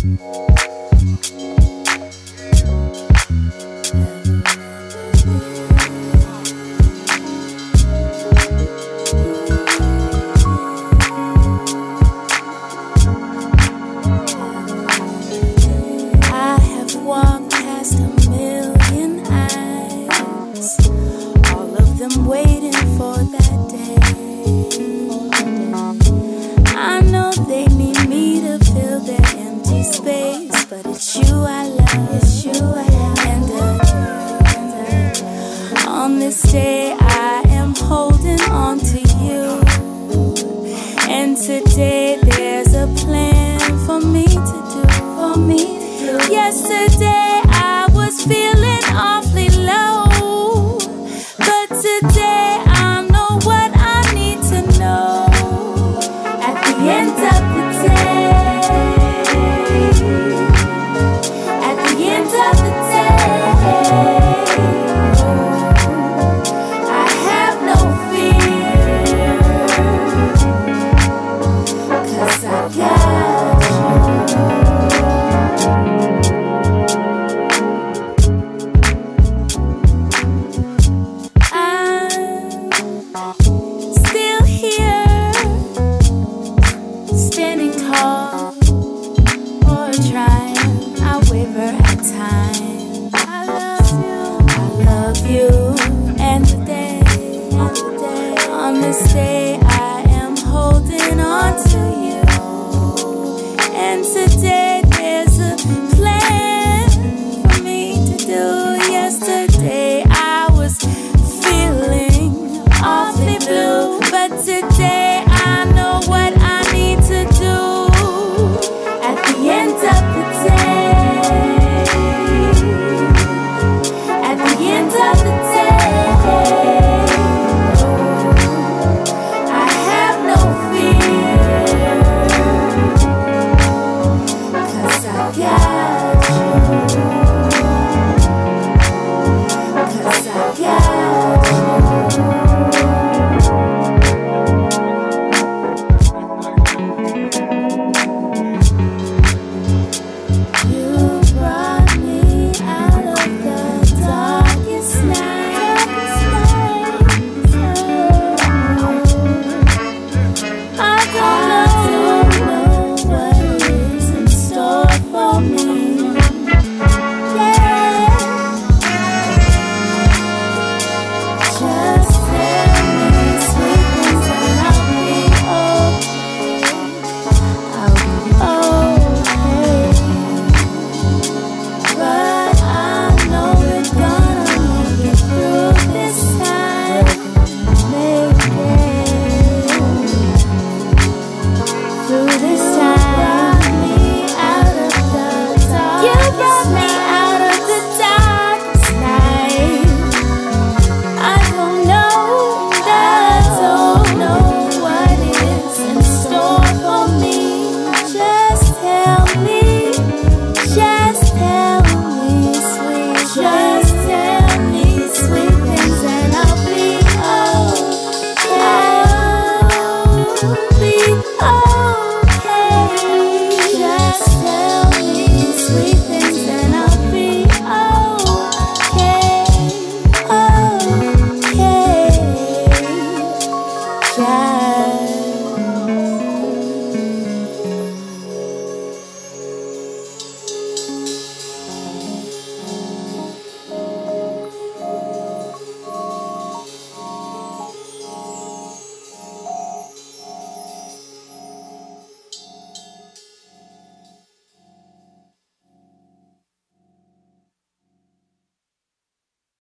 I have walked past a million eyes, all of them waiting for that day. I know they need me to fill their empty space, but it's you I love, it's you I love. And on this day I am holding on to you, and today there's a plan for me to do, for me to do. Yesterday I was feeling awfully low, but today I know what I need to know. At the end of the day, at the end of the day, I have no fear, 'cause I got you. I'm still here, standing tall or trying. I waver at times. I love you, and today, on this day, I am holding on to you. And today, there's a plan for me to do. Yesterday, I was feeling awfully blue, but today, I know what I need to do. At the end of the